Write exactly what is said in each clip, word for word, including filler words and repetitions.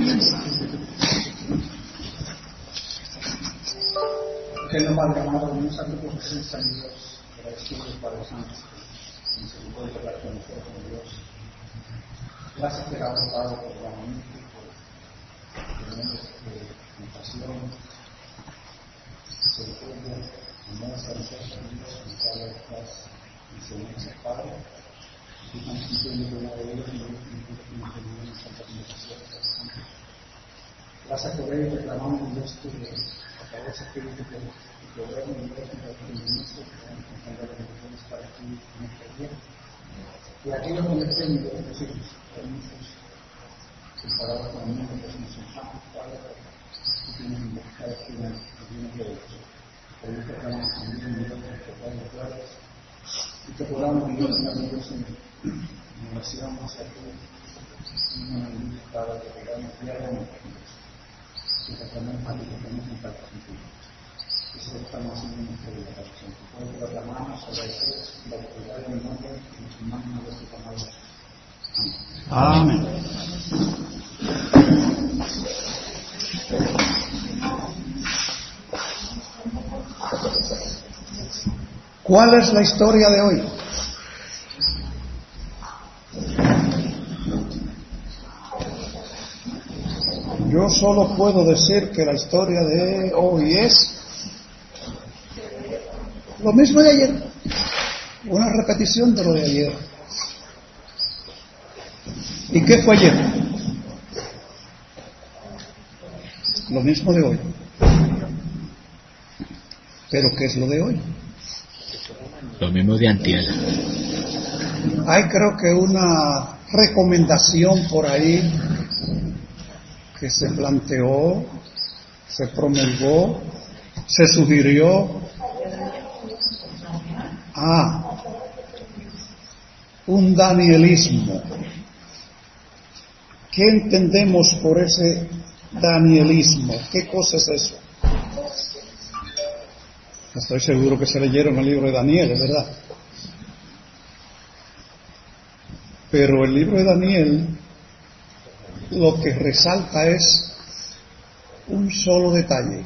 comienza. Eterno Padre amado, un santo por presencia de Dios, agradecido Padre Santo, misericordia para con nosotros, Dios. Gracias te damos, Padre, por la mente, por tener compasión, misericordia, amor hacia nosotros, Dios, en cada estás enseñanza, Padre. Y estamos sintiendo que una de ellos y no tenemos tanta conversación, Padre Santo. Gracias por ello, reclamamos, Dios, que a través de Espíritu que que obran en Dios y que ministro que van a encontrar bendiciones para ti en este día. Y aquellos que estén de los hijos, permisos, separados con el mundo, que somos santos, Padre, que tienen cada esquina que viene de ellos. Por eso reclamamos también, Dios, que Padre de guardas y que podamos vivir en Dios en oración hacia ti, en una luz, Padre, que podamos diariamente y que también para que tenemos un pacto contigo. Eso lo estamos haciendo en nuestra vida, Padre Santo. Por eso reclamamos, agradecemos la autoridad en el nombre y en su mano de su amado. Amén. ¿Cuál es la historia de hoy? Yo solo puedo decir que la historia de hoy es lo mismo de ayer, una repetición de lo de ayer. ¿Y qué fue ayer? Lo mismo de hoy. ¿Pero qué es lo de hoy? Lo mismo de antier. Hay creo que una recomendación por ahí que se planteó, se promulgó, se sugirió. Ah, un danielismo. ¿Qué entendemos por ese danielismo? ¿Qué cosa es eso? Estoy seguro que se leyeron el libro de Daniel, es verdad. Pero el libro de Daniel lo que resalta es un solo detalle.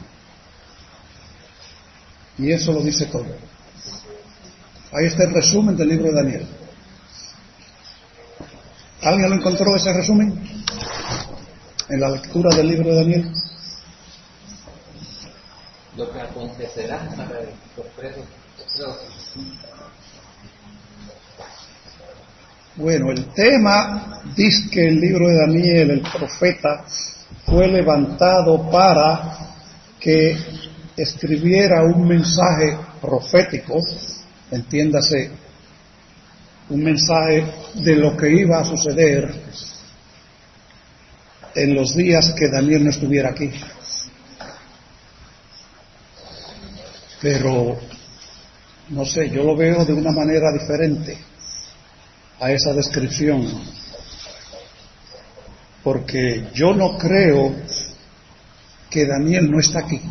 Y eso lo dice todo. Ahí está el resumen del libro de Daniel. ¿Alguien lo encontró ese resumen? En la lectura del libro de Daniel. Lo que acontecerá para los presos. Bueno, el tema dice que el libro de Daniel, el profeta, fue levantado para que escribiera un mensaje profético, entiéndase, un mensaje de lo que iba a suceder en los días que Daniel no estuviera aquí. Pero, no sé, yo lo veo de una manera diferente a esa descripción, porque yo no creo que Daniel no está aquí.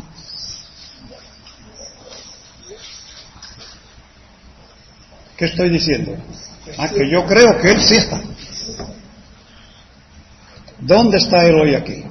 ¿Qué estoy diciendo? Ah, que yo creo que él sí está. ¿Dónde está él hoy aquí?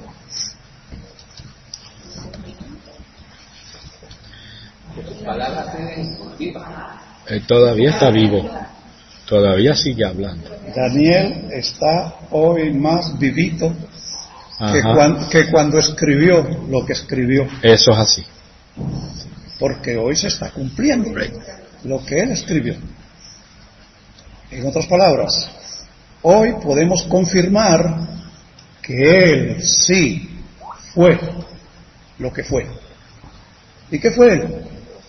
Él todavía está vivo. Todavía sigue hablando. Daniel está hoy más vivito que, cuan, que cuando escribió lo que escribió. Eso es así. Porque hoy se está cumpliendo lo que él escribió. En otras palabras, hoy podemos confirmar que él sí fue lo que fue. ¿Y qué fue él?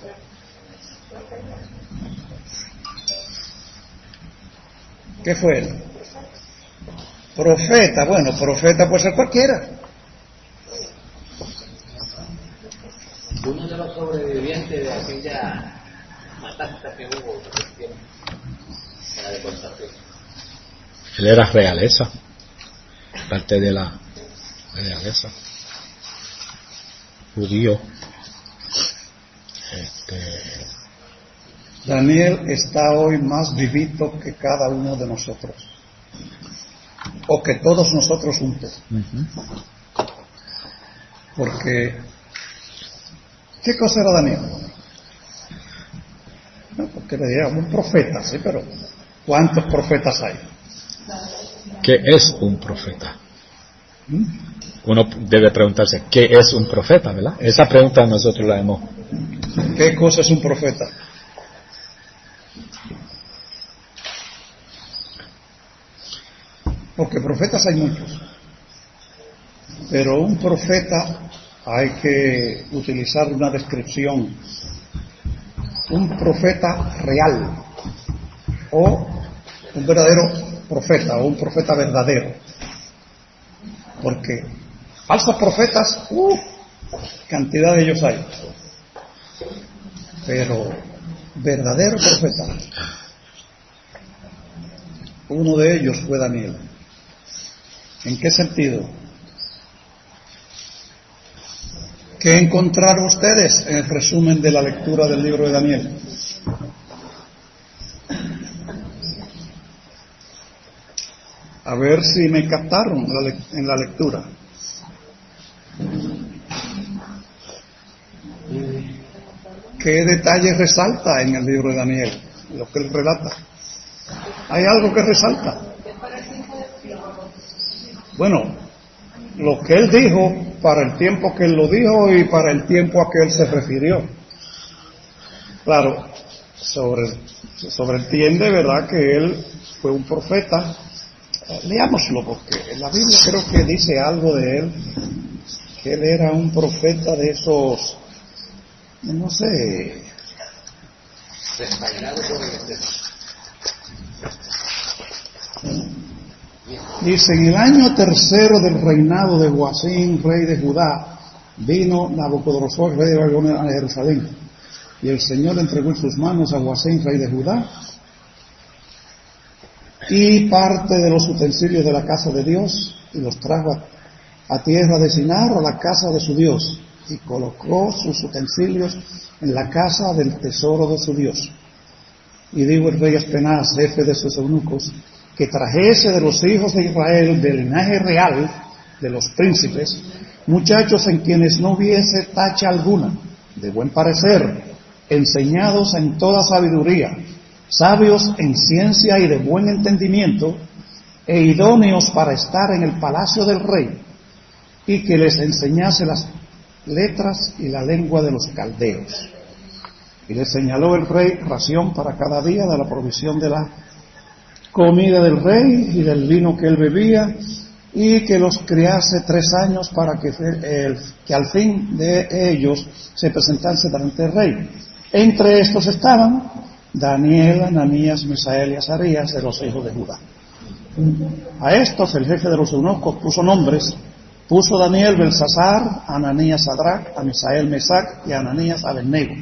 ¿Qué fue él? Profeta. Bueno, profeta puede ser cualquiera. Uno de los sobrevivientes de aquella matanza que hubo en la deportación. Él era realeza, parte de la realeza, judío. Este... Daniel está hoy más vivito que cada uno de nosotros, o que todos nosotros juntos. Uh-huh. Porque, ¿qué cosa era Daniel? No, porque le dijeron un profeta, sí, pero ¿cuántos profetas hay? ¿Qué es un profeta? ¿Mm? Uno debe preguntarse, ¿qué es un profeta, verdad? Esa pregunta nosotros la hemos... ¿Qué cosa es un profeta? Porque profetas hay muchos, pero un profeta hay que utilizar una descripción, un profeta real o un verdadero profeta o un profeta verdadero, porque falsos profetas, uh, cantidad de ellos hay, pero verdadero profeta, uno de ellos fue Daniel. ¿En qué sentido? ¿Qué encontraron ustedes en el resumen de la lectura del libro de Daniel? A ver si me captaron en la lectura. ¿Qué detalle resalta en el libro de Daniel? Lo que él relata. ¿Hay algo que resalta? Bueno, lo que él dijo para el tiempo que él lo dijo y para el tiempo a que él se refirió. Claro, sobre, sobreentiende, ¿verdad?, que él fue un profeta. Leámoslo, porque en la Biblia creo que dice algo de él, que él era un profeta de esos, no sé, dice: en el año tercero del reinado de Joacim, rey de Judá, vino Nabucodonosor, rey de Babilonia, a Jerusalén, y el Señor entregó en sus manos a Joacim, rey de Judá, y parte de los utensilios de la casa de Dios, y los trajo a tierra de Sinar, a la casa de su Dios, y colocó sus utensilios en la casa del tesoro de su Dios. Y dijo el rey Aspenaz, jefe de sus eunucos, que trajese de los hijos de Israel, del linaje real, de los príncipes, muchachos en quienes no hubiese tacha alguna, de buen parecer, enseñados en toda sabiduría, sabios en ciencia y de buen entendimiento, e idóneos para estar en el palacio del rey, y que les enseñase las letras y la lengua de los caldeos. Y les señaló el rey ración para cada día de la provisión de la comida del rey y del vino que él bebía, y que los criase tres años para que, el, que al fin de ellos se presentase delante del rey. Entre estos estaban Daniel, Ananías, Misael y Azarías, de los hijos de Judá. A estos el jefe de los eunucos puso nombres. Puso Daniel Belsasar, Ananías Sadrach, a Misael Mesac y a Ananías Abednego.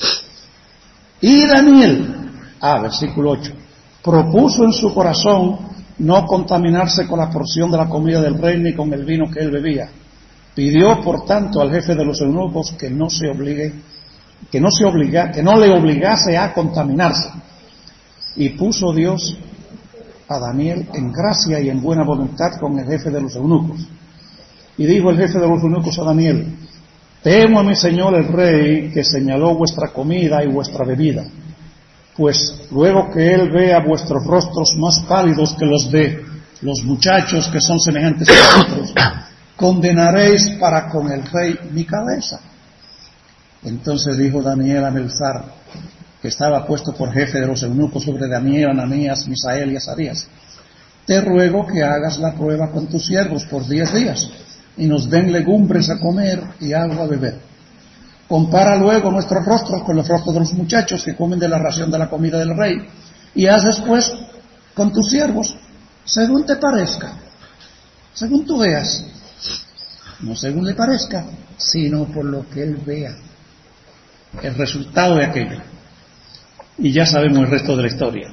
Y Daniel, ah, versículo ocho, propuso en su corazón no contaminarse con la porción de la comida del rey ni con el vino que él bebía. Pidió, por tanto, al jefe de los eunucos que no se obligue, que no se obliga, que no le obligase a contaminarse. Y puso Dios a Daniel en gracia y en buena voluntad con el jefe de los eunucos. Y dijo el jefe de los eunucos a Daniel: temo a mi señor el rey, que señaló vuestra comida y vuestra bebida, pues luego que él vea vuestros rostros más pálidos que los de los muchachos que son semejantes a vosotros, condenaréis para con el rey mi cabeza. Entonces dijo Daniel a Belsasar, que estaba puesto por jefe de los eunucos sobre Daniel, Ananías, Misael y Azarías: te ruego que hagas la prueba con tus siervos por diez días, y nos den legumbres a comer y agua a beber. Compara luego nuestros rostros con los rostros de los muchachos que comen de la ración de la comida del rey, y haz después con tus siervos según te parezca, según tú veas, no según le parezca, sino por lo que él vea, el resultado de aquello. Y ya sabemos el resto de la historia.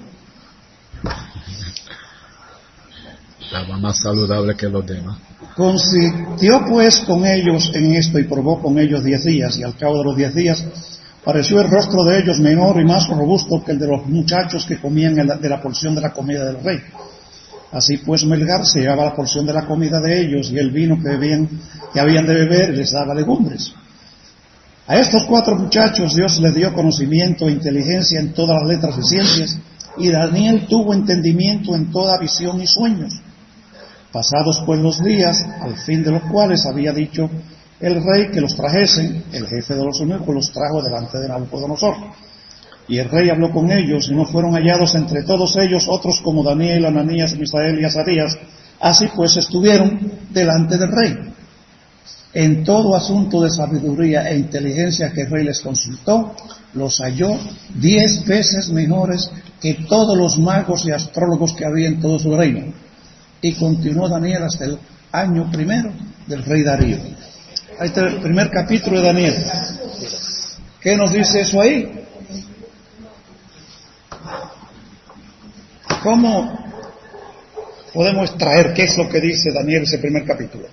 Estaba más saludable que los demás. Consintió pues con ellos en esto y probó con ellos diez días, y al cabo de los diez días pareció el rostro de ellos menor y más robusto que el de los muchachos que comían de la porción de la comida del rey. Así pues Melgar se llevaba la porción de la comida de ellos y el vino que bebían, que habían de beber, y les daba legumbres. A estos cuatro muchachos Dios les dio conocimiento e inteligencia en todas las letras y ciencias, y Daniel tuvo entendimiento en toda visión y sueños. Pasados pues los días, al fin de los cuales había dicho el rey que los trajesen, el jefe de los eunucos los trajo delante de Nabucodonosor. Y el rey habló con ellos, y no fueron hallados entre todos ellos otros como Daniel, Ananías, Misael y Azarías. Así pues estuvieron delante del rey. En todo asunto de sabiduría e inteligencia que el rey les consultó, los halló diez veces mejores que todos los magos y astrólogos que había en todo su reino. Y continuó Daniel hasta el año primero del rey Darío. Ahí está el primer capítulo de Daniel. ¿Qué nos dice eso ahí? ¿Cómo podemos extraer qué es lo que dice Daniel ese primer capítulo?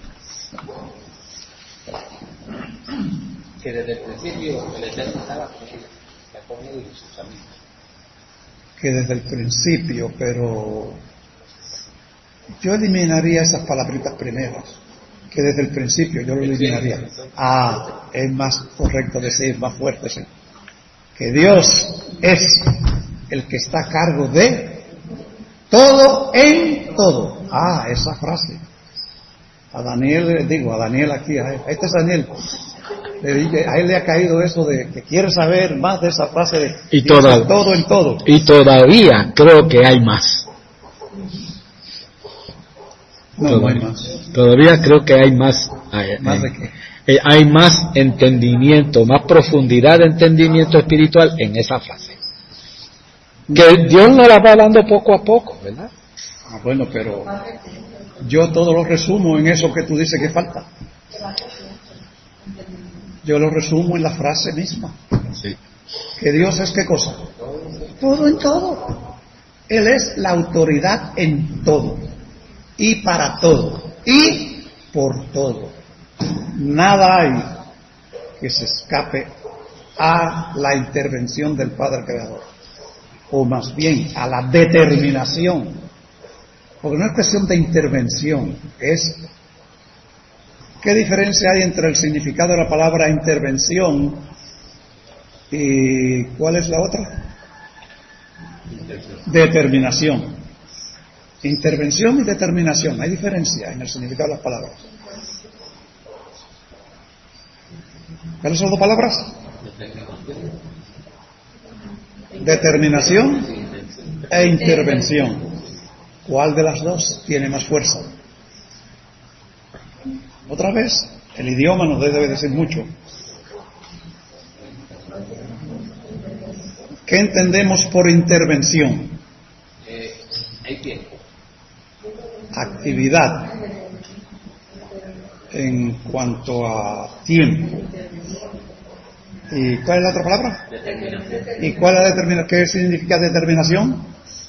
Que desde el principio el Eterno estaba con él y sus amigos. Que desde el principio, pero yo eliminaría esas palabritas primeras. Que desde el principio yo lo eliminaría. Ah, es más correcto decir, más fuerte, sí. Que Dios es el que está a cargo de todo en todo. Ah, esa frase. A Daniel, digo, a Daniel aquí, a él. Este es Daniel. Le dije, a él le ha caído eso de que quiere saber más de esa frase de y toda, todo en todo. Y todavía creo que hay más. No, todavía, no hay más. Todavía creo que hay más. Hay, ¿Más hay, de qué? eh, hay más entendimiento, más profundidad de entendimiento espiritual en esa frase. Que Dios nos la va dando poco a poco, ¿verdad? Ah, bueno, pero yo todo lo resumo en eso que tú dices que falta. Yo lo resumo en la frase misma. Sí. Que Dios es ¿qué cosa? Todo en todo. Él es la autoridad en todo. Y para todo. Y por todo. Nada hay que se escape a la intervención del Padre Creador. O más bien a la determinación. Porque no es cuestión de intervención. Es... ¿Qué diferencia hay entre el significado de la palabra intervención y cuál es la otra? Determinación. Intervención y determinación. Hay diferencia en el significado de las palabras. ¿Cuáles son las dos palabras? Determinación e intervención. ¿Cuál de las dos tiene más fuerza? Otra vez, el idioma nos debe decir mucho. ¿Qué entendemos por intervención? Eh, hay tiempo. Actividad en cuanto a tiempo. ¿Y cuál es la otra palabra? Determinación. ¿Y cuál es la determinación? ¿Qué significa determinación?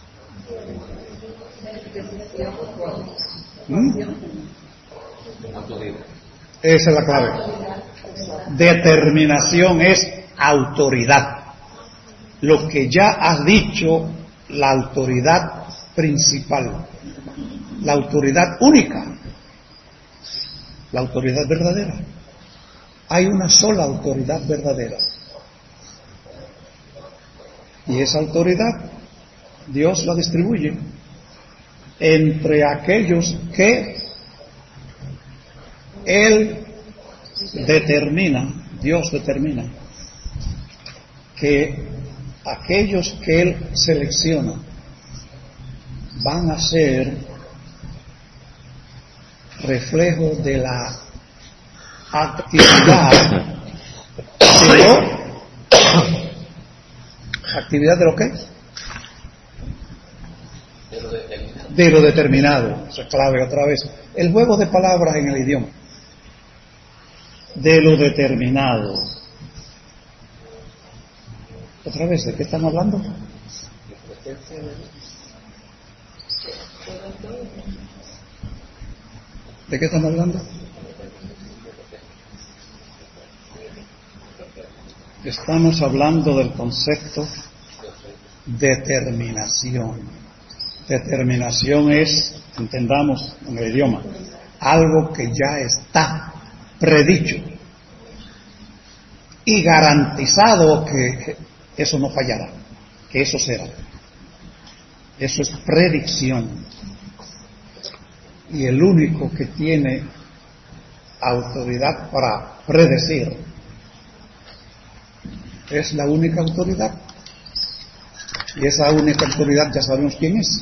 ¿Mm? Autoridad. Esa es la clave. Determinación es autoridad. Lo que ya ha dicho la autoridad principal, la autoridad única, la autoridad verdadera. Hay una sola autoridad verdadera. Y esa autoridad Dios la distribuye entre aquellos que Él determina, Dios determina, que aquellos que Él selecciona van a ser reflejo de la actividad de lo, actividad de lo que De lo determinado. de lo determinado. Eso es clave otra vez. El juego de palabras en el idioma. De lo determinado. Otra vez, ¿de qué están hablando? ¿De qué están hablando? Estamos hablando del concepto determinación. Determinación es entendamos en el idioma, algo que ya está predicho y garantizado que eso no fallará, que eso será. Eso es predicción. Y el único que tiene autoridad para predecir es la única autoridad. Y esa única autoridad ya sabemos quién es.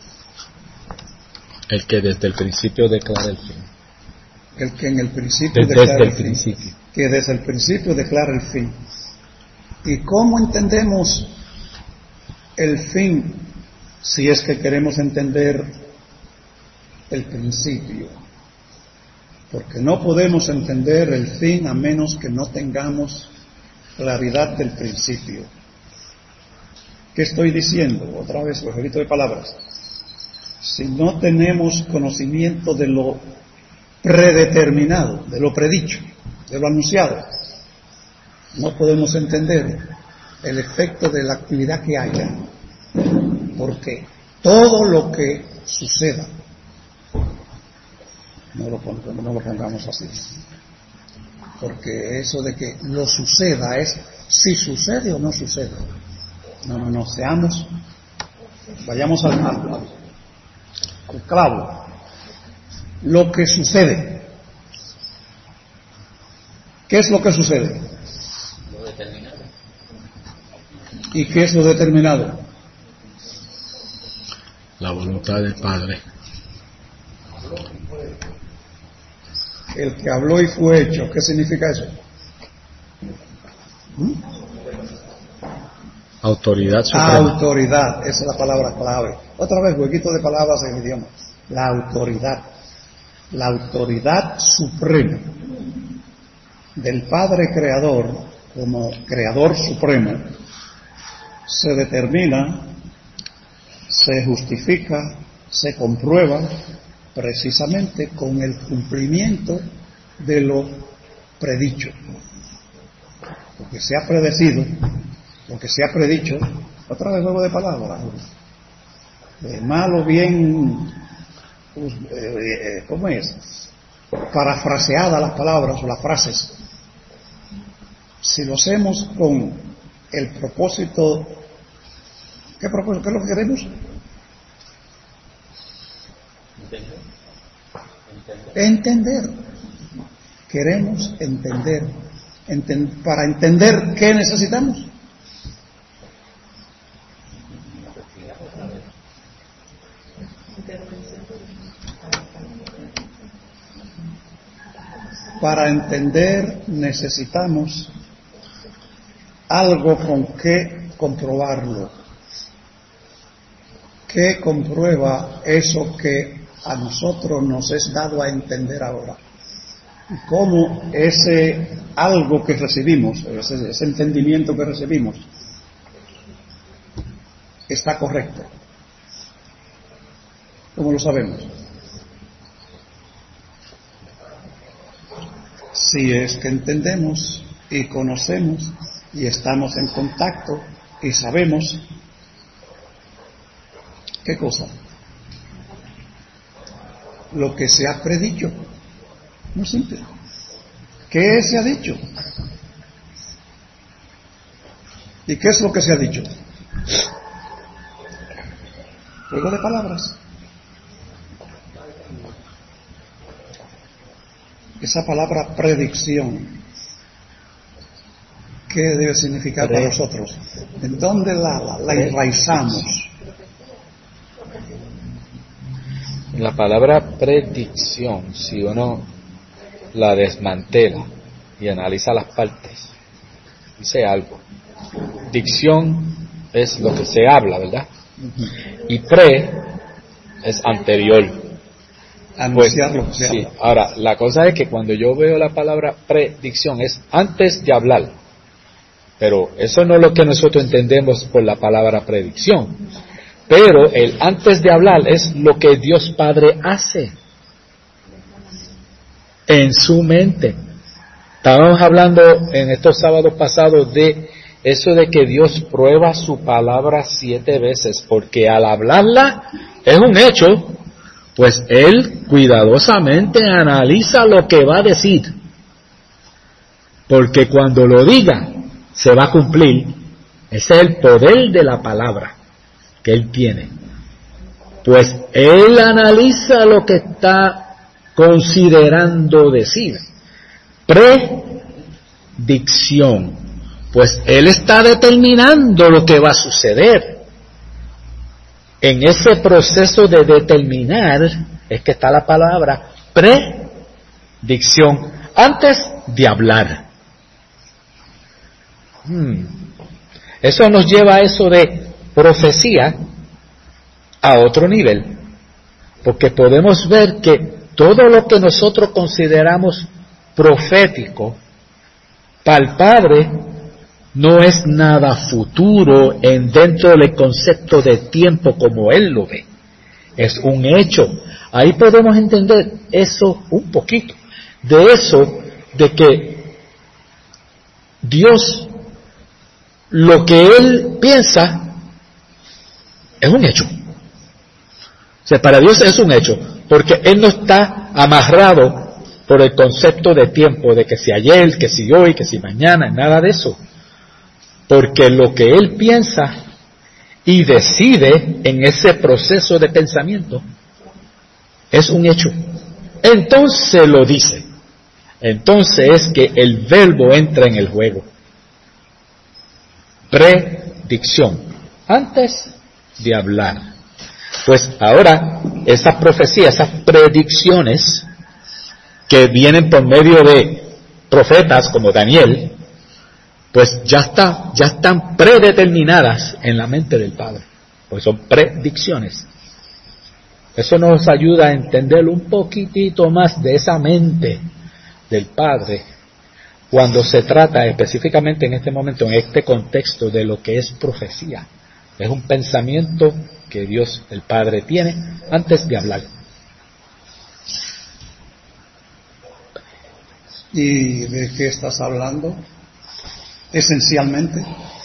El que desde el principio declara el fin. El que en el principio Desde, declara desde el el fin. principio. Que desde el principio declara el fin. ¿Y cómo entendemos el fin si es que queremos entender el principio? Porque no podemos entender el fin a menos que no tengamos claridad del principio. ¿Qué estoy diciendo? Otra vez, jueguito de palabras. Si no tenemos conocimiento de lo predeterminado, de lo predicho, de lo anunciado, no podemos entender el efecto de la actividad que haya. Porque todo lo que suceda, no lo, pongamos, no lo pongamos así, porque eso de que lo suceda es si sucede o no sucede. No, no, no, seamos, vayamos al, al, al clavo. Lo que sucede. ¿Qué es lo que sucede? Lo determinado. ¿Y qué es lo determinado? La voluntad del Padre. El que habló y fue hecho. ¿Qué significa eso? ¿Mm? Autoridad suprema. Autoridad, esa es la palabra clave. Otra vez, huequito de palabras en el idioma. La autoridad. La autoridad suprema del Padre Creador, como Creador Supremo, se determina, se justifica, se comprueba precisamente con el cumplimiento de lo predicho. Lo que se ha predecido, lo que se ha predicho, otra vez juego de palabras, eh, mal o bien, pues, eh, ¿cómo es? Parafraseadas las palabras o las frases. Si lo hacemos con el propósito, ¿qué propósito? ¿Qué es lo que queremos? Entender. Entender. Queremos entender. Enten- para entender qué necesitamos. Para entender necesitamos algo con que comprobarlo. ¿Qué comprueba eso que a nosotros nos es dado a entender ahora? Y cómo ese algo que recibimos, ese, ese entendimiento que recibimos, está correcto. ¿Cómo lo sabemos? Si es que entendemos y conocemos y estamos en contacto y sabemos, ¿qué cosa? Lo que se ha predicho. No es simple. ¿Qué se ha dicho? ¿Y qué es lo que se ha dicho? Juego de palabras. Esa palabra predicción, ¿qué debe significar para nosotros? ¿En dónde la, la, la enraizamos? La palabra predicción, si uno la desmantela y analiza las partes, dice algo. Dicción es lo que se habla, ¿verdad? Y pre es anterior. Anunciar lo que se Sí, habla. ahora, la cosa es que cuando yo veo la palabra predicción es antes de hablar, pero eso no es lo que nosotros entendemos por la palabra predicción, pero el antes de hablar es lo que Dios Padre hace en su mente. Estábamos hablando en estos sábados pasados de eso de que Dios prueba su palabra siete veces, porque al hablarla es un hecho. pues Él cuidadosamente analiza lo que va a decir, porque cuando lo diga, se va a cumplir. Ese es el poder de la palabra que Él tiene. Pues Él analiza lo que está considerando decir. Predicción. Pues Él está determinando lo que va a suceder. En ese proceso de determinar es que está la palabra predicción, antes de hablar. Hmm. Eso nos lleva a eso de profecía a otro nivel, porque podemos ver que todo lo que nosotros consideramos profético para el Padre no es nada futuro en dentro del concepto de tiempo como Él lo ve. Es un hecho. Ahí podemos entender eso un poquito. De eso, de que Dios, lo que Él piensa, es un hecho. O sea, para Dios es un hecho, porque Él no está amarrado por el concepto de tiempo, de que si ayer, que si hoy, que si mañana, nada de eso. Porque lo que Él piensa y decide en ese proceso de pensamiento es un hecho. Entonces lo dice. Entonces es que el verbo entra en el juego. Predicción. Antes de hablar. Pues ahora, esas profecías, esas predicciones que vienen por medio de profetas como Daniel, pues ya está, ya están predeterminadas en la mente del Padre, pues son predicciones. Eso nos ayuda a entender un poquitito más de esa mente del Padre cuando se trata específicamente en este momento, en este contexto de lo que es profecía. Es un pensamiento que Dios, el Padre, tiene antes de hablar. ¿Y de qué estás hablando? Esencialmente.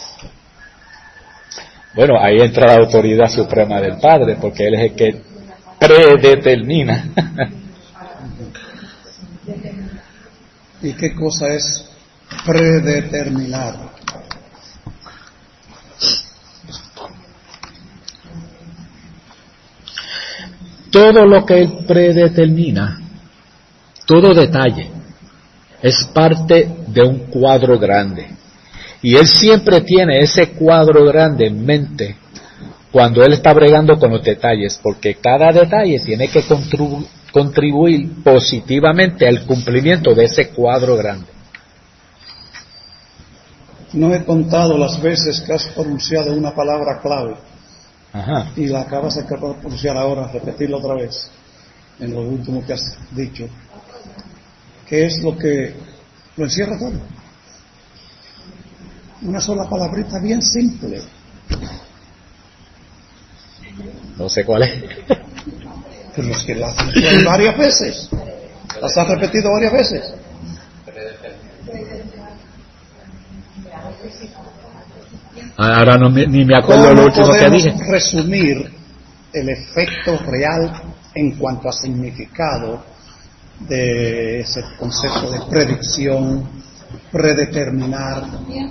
Bueno, ahí entra la autoridad suprema del Padre, porque Él es el que predetermina. ¿Y qué cosa es predeterminar? Todo lo que Él predetermina, todo detalle, es parte de un cuadro grande. Y Él siempre tiene ese cuadro grande en mente cuando Él está bregando con los detalles, porque cada detalle tiene que contribu- contribuir positivamente al cumplimiento de ese cuadro grande. No he contado las veces que has pronunciado una palabra clave. Ajá. Y la acabas de pronunciar ahora, repetirla otra vez, en lo último que has dicho. ¿Qué es lo que lo encierra todo? Una sola palabrita bien simple. No sé cuál es. Pero es que la has dicho varias veces. Las has repetido varias veces. Ahora no me, ni me acuerdo ¿Cómo lo último que podemos dije. resumir el efecto real en cuanto a significado de ese concepto de predicción, predeterminar?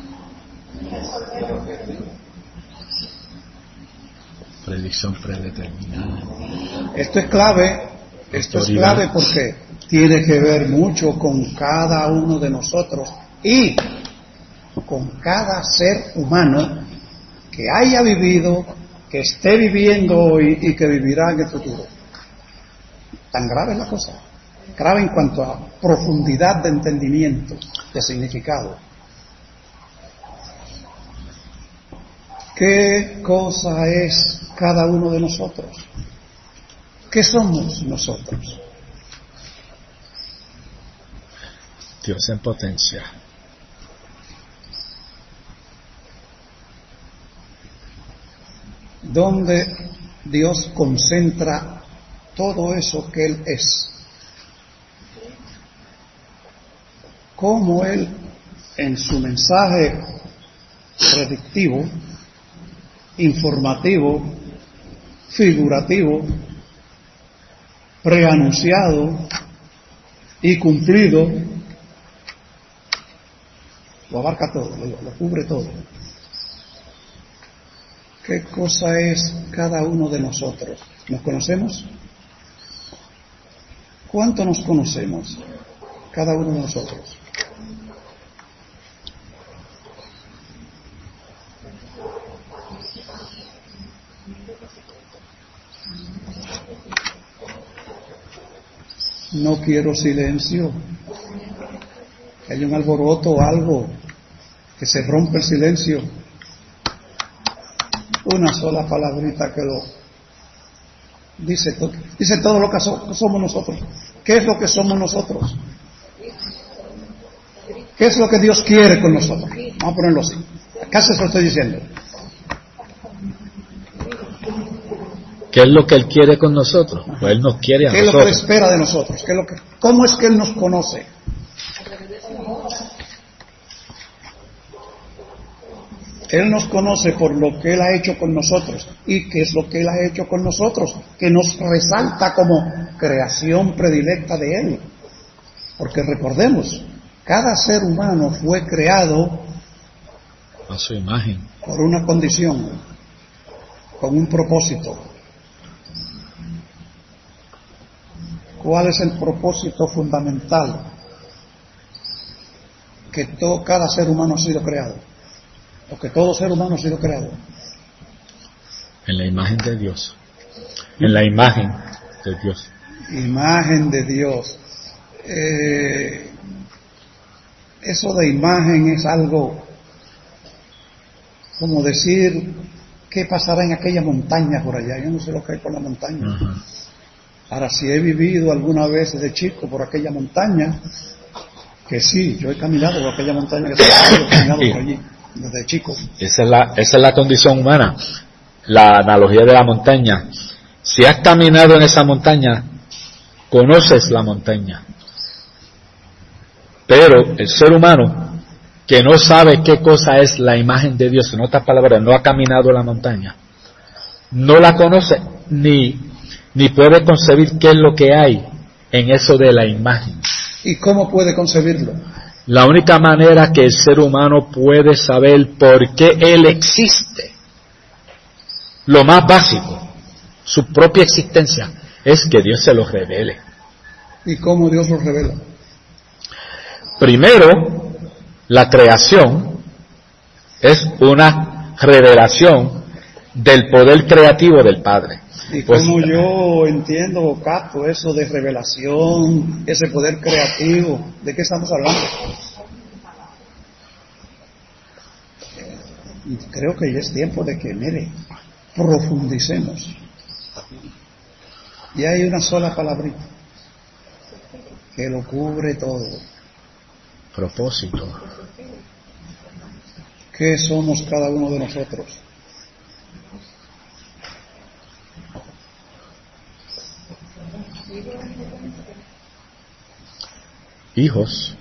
Predicción predeterminada. Esto es clave, esto es clave porque tiene que ver mucho con cada uno de nosotros y con cada ser humano que haya vivido, que esté viviendo hoy y que vivirá en el futuro. Tan grave es la cosa, grave en cuanto a profundidad de entendimiento, de significado. ¿Qué cosa es cada uno de nosotros? ¿Qué somos nosotros? Dios en potencia. Donde Dios concentra todo eso que Él es. Cómo Él, en su mensaje predictivo, informativo, figurativo, preanunciado y cumplido, lo abarca todo, lo, lo cubre todo. ¿Qué cosa es cada uno de nosotros? ¿Nos conocemos? ¿Cuánto nos conocemos cada uno de nosotros? No quiero silencio, que haya un alboroto o algo, que se rompe el silencio. Una sola palabrita que lo dice todo, dice todo lo que somos nosotros. ¿Qué es lo que somos nosotros? ¿Qué es lo que Dios quiere con nosotros? Vamos a ponerlo así. Acá se lo estoy diciendo. ¿Qué es lo que Él quiere con nosotros? Pues Él nos quiere a ¿Qué es nosotros. lo que Él espera de nosotros? ¿Qué es lo que, ¿Cómo es que Él nos conoce? Él nos conoce por lo que Él ha hecho con nosotros. ¿Y qué es lo que Él ha hecho con nosotros? Que nos resalta como creación predilecta de Él. Porque recordemos, cada ser humano fue creado a su imagen, por una condición, con un propósito. ¿Cuál es el propósito fundamental? Que todo, cada ser humano ha sido creado. O que todo ser humano ha sido creado. En la imagen de Dios. En la imagen de Dios. Imagen de Dios. Eh, eso de imagen es algo como decir qué pasará en aquella montaña por allá. Yo no sé lo que hay por la montaña. Uh-huh. Ahora, si he vivido alguna vez de chico por aquella montaña, que sí, yo he caminado por aquella montaña, que he caminado por allí, desde chico. Esa es la, esa es la condición humana, la analogía de la montaña. Si has caminado en esa montaña, conoces la montaña. Pero el ser humano, que no sabe qué cosa es la imagen de Dios, en otras palabras, no ha caminado la montaña, no la conoce, ni ni puede concebir qué es lo que hay en eso de la imagen. ¿Y cómo puede concebirlo? La única manera que el ser humano puede saber por qué él existe, lo más básico, su propia existencia, es que Dios se lo revele. ¿Y cómo Dios lo revela? Primero, la creación es una revelación del poder creativo del Padre. Y pues, como yo entiendo o capto eso de revelación, ese poder creativo, ¿de qué estamos hablando? Creo que ya es tiempo de que, mire, profundicemos. Y hay una sola palabrita que lo cubre todo. Propósito. ¿Qué somos cada uno de nosotros? Hijos.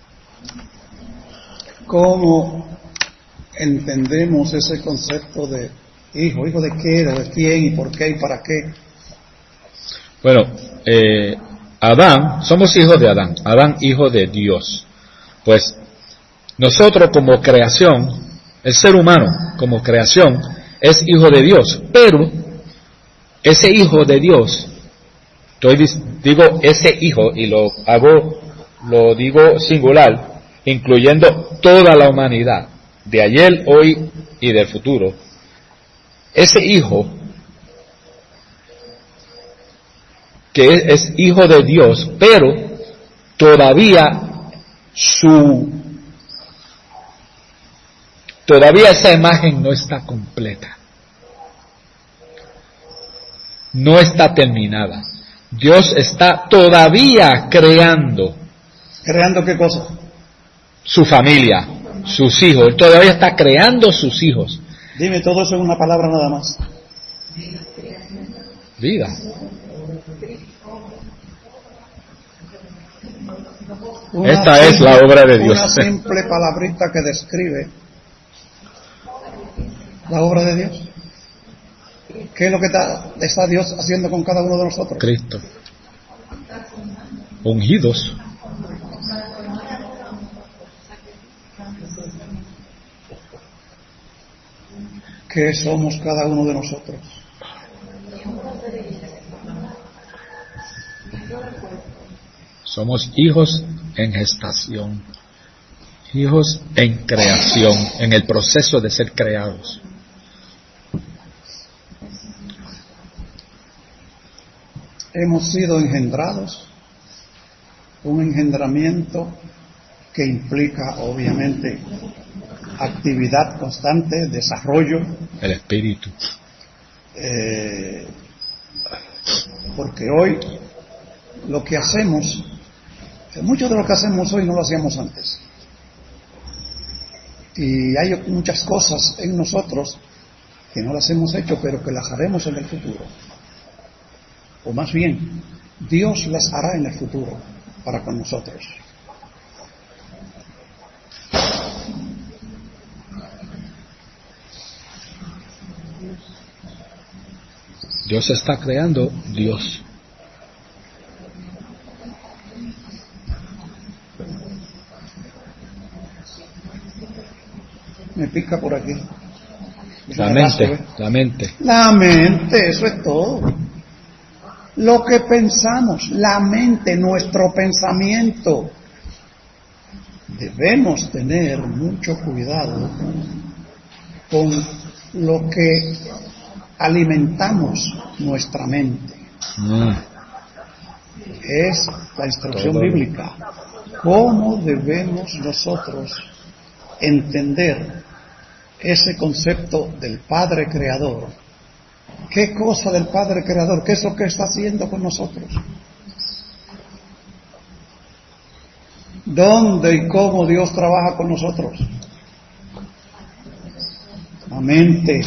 ¿Cómo entendemos ese concepto de hijo? ¿Hijo de qué? ¿De quién? ¿Y por qué? ¿Y para qué? Bueno, eh, Adán, somos hijos de Adán. Adán, hijo de Dios. Pues nosotros como creación, el ser humano como creación es hijo de Dios, pero ese hijo de Dios, estoy, digo ese hijo y lo hago, lo digo singular, incluyendo toda la humanidad, de ayer, hoy y del futuro. Ese hijo, que es, es hijo de Dios, pero todavía su, todavía esa imagen no está completa, no está terminada. Dios está todavía creando. ¿Creando qué cosa? Su familia, sus hijos. Él todavía está creando sus hijos. Dime todo eso en una palabra nada más. Vida. Una Esta simple, es la obra de Dios. Una simple palabrita que describe la obra de Dios. ¿Qué es lo que está, está Dios haciendo con cada uno de nosotros? Cristo. ungidos. ¿Qué somos cada uno de nosotros? Somos hijos en gestación, hijos en creación, en el proceso de ser creados. Hemos sido engendrados, un engendramiento que implica obviamente actividad constante, desarrollo. El espíritu. Eh, porque hoy lo que hacemos, mucho de lo que hacemos hoy no lo hacíamos antes. Y hay muchas cosas en nosotros que no las hemos hecho, pero que las haremos en el futuro. O más bien, Dios las hará en el futuro para con nosotros. Dios está creando Dios. Me pica por aquí. La mente, la mente. La mente, eso es todo. Lo que pensamos, la mente, nuestro pensamiento. Debemos tener mucho cuidado con lo que alimentamos nuestra mente. Mm. Es la instrucción Todo. bíblica. ¿Cómo debemos nosotros entender ese concepto del Padre Creador? ¿Qué cosa del Padre Creador? ¿Qué es lo que está haciendo con nosotros? ¿Dónde y cómo Dios trabaja con nosotros? La mente.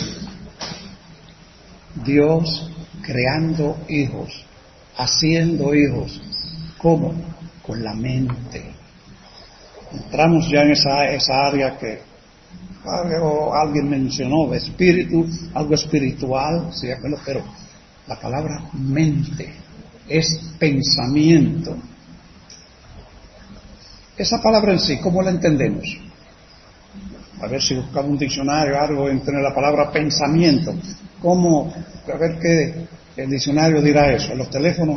Dios creando hijos, haciendo hijos. ¿Cómo? Con la mente. Entramos ya en esa, esa área que algo, alguien mencionó, espíritu, algo espiritual, sí, pero la palabra mente es pensamiento. Esa palabra en sí, ¿cómo la entendemos? A ver si buscamos un diccionario, algo entre la palabra pensamiento. ¿Cómo? A ver qué el diccionario dirá eso. En los teléfonos